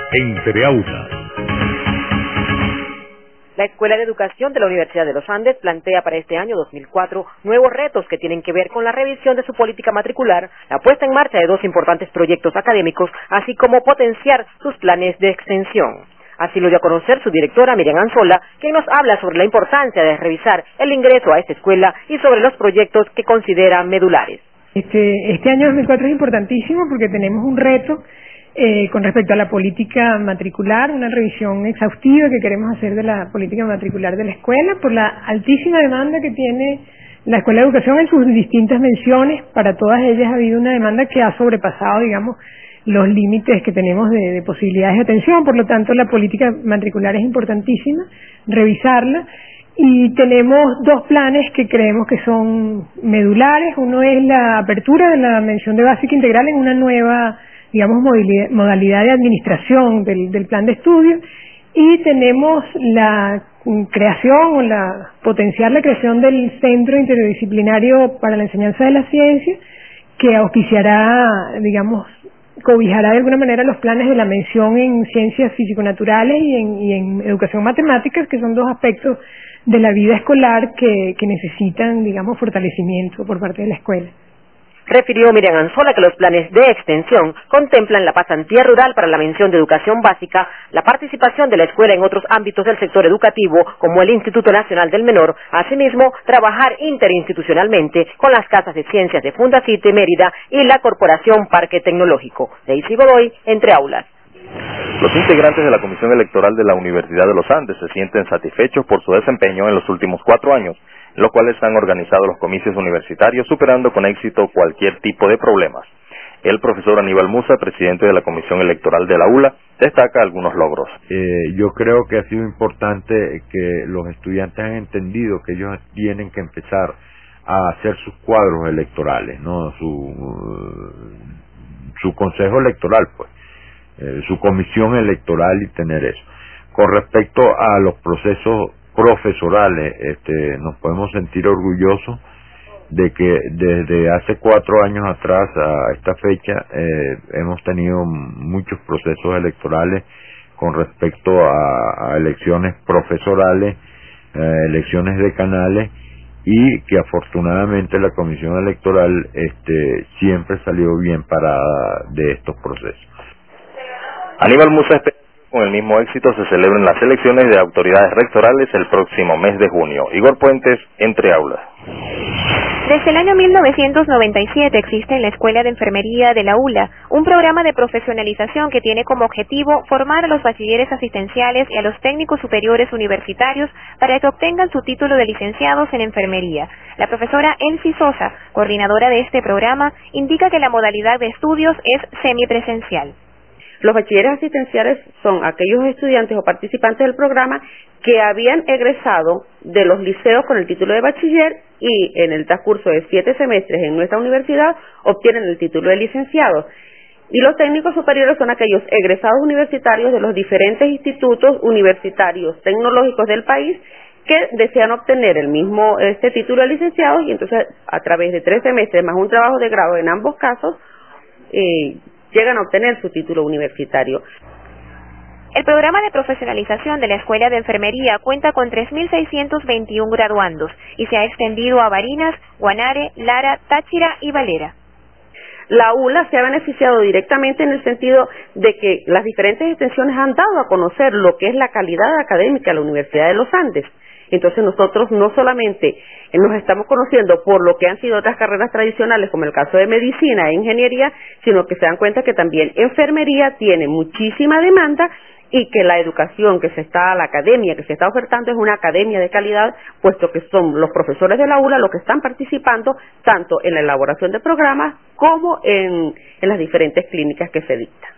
Entre aulas. La Escuela de Educación de la Universidad de los Andes plantea para este año 2004 nuevos retos que tienen que ver con la revisión de su política matricular, la puesta en marcha de 2 importantes proyectos académicos, así como potenciar sus planes de extensión. Así lo dio a conocer su directora Miriam Anzola, quien nos habla sobre la importancia de revisar el ingreso a esta escuela y sobre los proyectos que considera medulares. Este año 2004 es importantísimo porque tenemos un reto con respecto a la política matricular, una revisión exhaustiva que queremos hacer de la política matricular de la escuela por la altísima demanda que tiene la Escuela de Educación en sus distintas menciones. Para todas ellas ha habido una demanda que ha sobrepasado, digamos, los límites que tenemos de posibilidades de atención. Por lo tanto, la política matricular es importantísima, revisarla. Y tenemos 2 planes que creemos que son medulares. Uno es la apertura de la mención de básica integral en una nueva, digamos, modalidad de administración del plan de estudio, y tenemos la creación o potenciar la creación del Centro Interdisciplinario para la Enseñanza de la Ciencia, que auspiciará, digamos, cobijará de alguna manera los planes de la mención en ciencias físico-naturales y en educación matemáticas, que son 2 aspectos de la vida escolar que necesitan, digamos, fortalecimiento por parte de la escuela. Refirió Miriam Anzola que los planes de extensión contemplan la pasantía rural para la mención de educación básica, la participación de la escuela en otros ámbitos del sector educativo, como el Instituto Nacional del Menor, asimismo, trabajar interinstitucionalmente con las casas de ciencias de Fundacite, Mérida y la Corporación Parque Tecnológico. Daisy Godoy, Entre Aulas. Los integrantes de la Comisión Electoral de la Universidad de los Andes se sienten satisfechos por su desempeño en los últimos 4 años, en los cuales han organizado los comicios universitarios, superando con éxito cualquier tipo de problemas. El profesor Aníbal Musa, presidente de la Comisión Electoral de la ULA, destaca algunos logros. Yo creo que ha sido importante que los estudiantes han entendido que ellos tienen que empezar a hacer sus cuadros electorales, ¿no? Su consejo electoral, pues, su comisión electoral, y tener eso. Con respecto a los procesos profesorales, nos podemos sentir orgullosos de que desde hace 4 años atrás a esta fecha hemos tenido muchos procesos electorales con respecto a elecciones profesorales, elecciones decanales, y que afortunadamente la comisión electoral siempre salió bien parada de estos procesos. Aníbal Musa espera que con el mismo éxito se celebren las elecciones de autoridades rectorales el próximo mes de junio. Igor Puentes, Entre Aulas. Desde el año 1997 existe en la Escuela de Enfermería de la ULA un programa de profesionalización que tiene como objetivo formar a los bachilleres asistenciales y a los técnicos superiores universitarios para que obtengan su título de licenciados en enfermería. La profesora Elsie Sosa, coordinadora de este programa, indica que la modalidad de estudios es semipresencial. Los bachilleres asistenciales son aquellos estudiantes o participantes del programa que habían egresado de los liceos con el título de bachiller y en el transcurso de 7 semestres en nuestra universidad obtienen el título de licenciado. Y los técnicos superiores son aquellos egresados universitarios de los diferentes institutos universitarios tecnológicos del país que desean obtener el mismo título de licenciados, y entonces a través de 3 semestres más un trabajo de grado en ambos casos llegan a obtener su título universitario. El programa de profesionalización de la Escuela de Enfermería cuenta con 3.621 graduandos y se ha extendido a Barinas, Guanare, Lara, Táchira y Valera. La ULA se ha beneficiado directamente en el sentido de que las diferentes extensiones han dado a conocer lo que es la calidad académica de la Universidad de los Andes. Entonces nosotros no solamente nos estamos conociendo por lo que han sido otras carreras tradicionales, como el caso de medicina e ingeniería, sino que se dan cuenta que también enfermería tiene muchísima demanda y que la educación la academia que se está ofertando es una academia de calidad, puesto que son los profesores de la ULA los que están participando tanto en la elaboración de programas como en las diferentes clínicas que se dictan.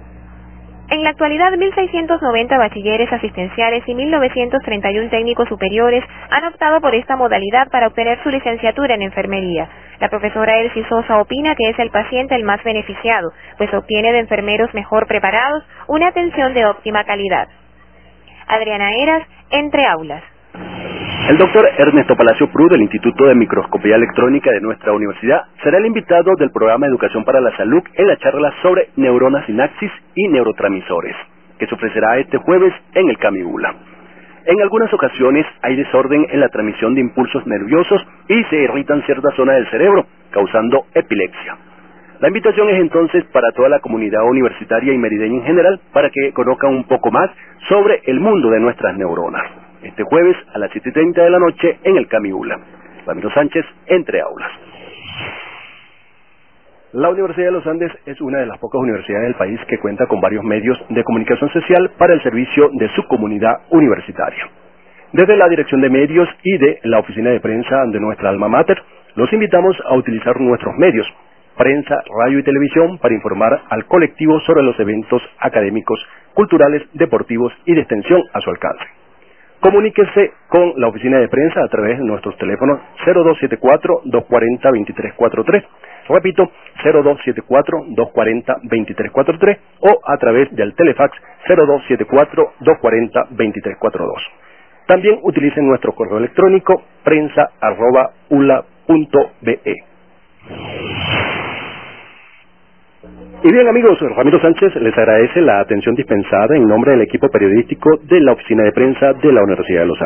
En la actualidad, 1.690 bachilleres asistenciales y 1.931 técnicos superiores han optado por esta modalidad para obtener su licenciatura en enfermería. La profesora Elsie Sosa opina que es el paciente el más beneficiado, pues obtiene de enfermeros mejor preparados una atención de óptima calidad. Adriana Eras, Entre Aulas. El doctor Ernesto Palacio Prud, del Instituto de Microscopía Electrónica de nuestra universidad, será el invitado del programa Educación para la Salud en la charla sobre neuronas sinapsis y neurotransmisores. que se ofrecerá este jueves en el Camiula. En algunas ocasiones hay desorden en la transmisión de impulsos nerviosos y se irritan ciertas zonas del cerebro, causando epilepsia. La invitación es entonces para toda la comunidad universitaria y merideña en general para que conozcan un poco más sobre el mundo de nuestras neuronas. Este jueves a las 7:30 de la noche en el Camiula. Ramiro Sánchez, Entre Aulas. La Universidad de los Andes es una de las pocas universidades del país que cuenta con varios medios de comunicación social para el servicio de su comunidad universitaria. Desde la Dirección de Medios y de la Oficina de Prensa de nuestra alma mater, los invitamos a utilizar nuestros medios, prensa, radio y televisión, para informar al colectivo sobre los eventos académicos, culturales, deportivos y de extensión a su alcance. Comuníquese con la oficina de prensa a través de nuestros teléfonos 0274-240-2343, repito, 0274-240-2343 o a través del telefax 0274-240-2342. También utilicen nuestro correo electrónico prensa@ula.be. Y bien amigos, Ramiro Sánchez les agradece la atención dispensada en nombre del equipo periodístico de la Oficina de Prensa de la Universidad de los Andes.